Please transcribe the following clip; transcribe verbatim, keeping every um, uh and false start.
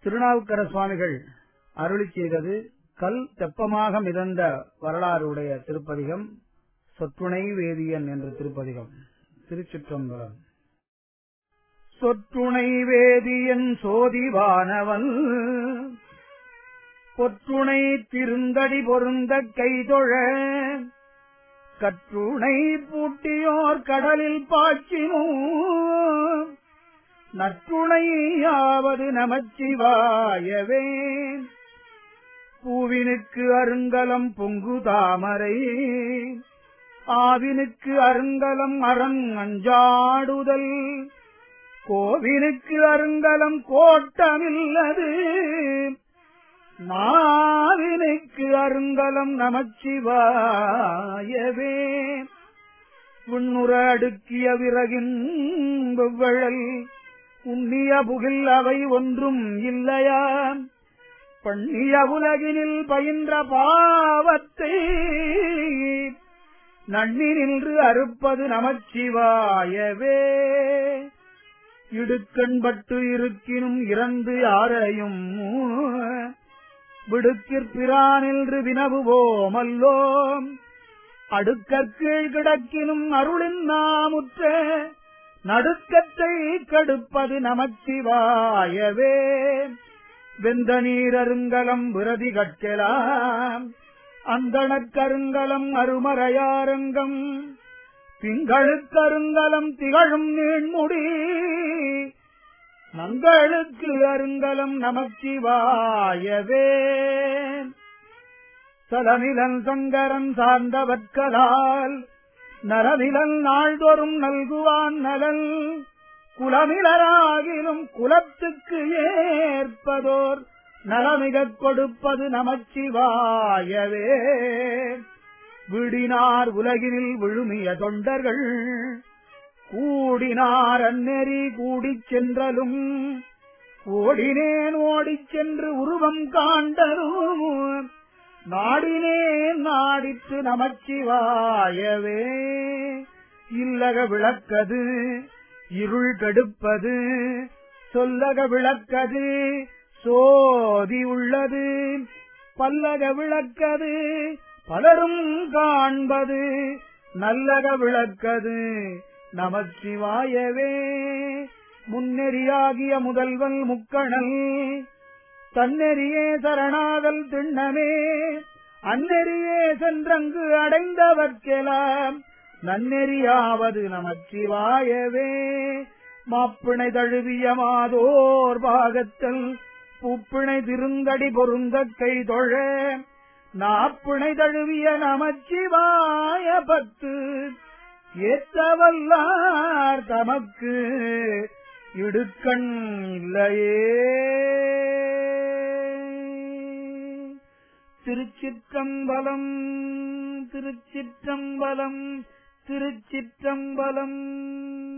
திருநாவுக்கர சுவாமிகள் அருளி செய்தது கல் தெப்பமாக மிதந்த வரலாறுடைய திருப்பதிகம் சொற்றுணை வேதியன் என்ற திருப்பதிகம். திருச்சிற்றம்பலம். சொற்றுணை வேதியன் சோதிவானவன் பொற்றுணை திருந்தடி பொருந்த கைதொழ கற்றுணை பூட்டியோர் கடலில் பாய்ச்சினோ நற்றுணையாவது நமச்சிவாயவே. பூவினுக்கு அருங்கலம் பொங்கு தாமரை ஆவினுக்கு அருங்கலம் அரண் அஞ்சாடுதல் கோவினுக்கு அருங்கலம் கோட்டமில்லது நாவினுக்கு அருங்கலம் நமச்சிவாயவே. விண்ணுற அடுக்கிய விறகின் வெவ்வழல் உண்ணிய புகில் அவை ஒன்றும் இல்லையா பண்ணிய உலகினில் பயின்ற பாவத்தை நன்னி நின்று அறுப்பது நமச்சிவாயவே. இடுக்கண்பட்டு இருக்கினும் இறந்து யாரையும் விடுக்கிற்பிரானின்று வினவுவோமல்லோம் அடுக்கற்கீழ் கிடக்கினும் அருளின் நாமுற்ற நடுக்கத்தை கடுப்பது நமச்சிவாயவே. வெந்த நீர் அருங்கலம் விரதி கட்டலாம் அந்தணக்கருங்கலம் அருமறையாரங்கம் திங்களுக்கருங்கலம் திகழும் நீண்முடி நங்களுக்கு அருங்கலம் நமச்சிவாயவே. சலநிலன் சங்கரன் சார்ந்தவற்களால் நலநிலன் நாள்தோறும் நல்குவான் நலன் குலமிலராகிலும் குலத்துக்கு ஏற்பதோர் நலமிகக் கொடுப்பது நமச்சிவாயவே. விடினார் உலகினில் விழுமிய தொண்டர்கள் கூடினார் அந்நெறி கூடிச் சென்றலும் ஓடினேன் ஓடிச் சென்று உருவம் காண்டலும் நாடினேன் நாடிற்று நமச்சிவாயவே. இல்லக விளக்கது இருள் கெடுப்பது சொல்லக விளக்கது சோதி உள்ளது பல்லக விளக்கது பலரும் காண்பது நல்லக விளக்கது நமச்சிவாயவே. முன்னெறியாகிய முதல்வன் முக்கணல் தன்னெறியே சரணாகல் திண்ணமே அந்நெறியே சென்றங்கு அடைந்தவர்க்கெல்லாம் நன்னெறியாவது நமச்சிவாயவே. மாப்பிணை தழுவிய மாதோர் பாகத்தல் பூப்பிணை திருந்தடி பொருந்த கைதொழ நாப்பிணை தழுவிய நமச்சிவாய பத்து ஏற்றவல்லார் தமக்கு இடுக்கண் இல்லையே. திருச்சிற்றம்பலம் திருச்சிற்றம்பலம் திருச்சிற்றம்பலம்.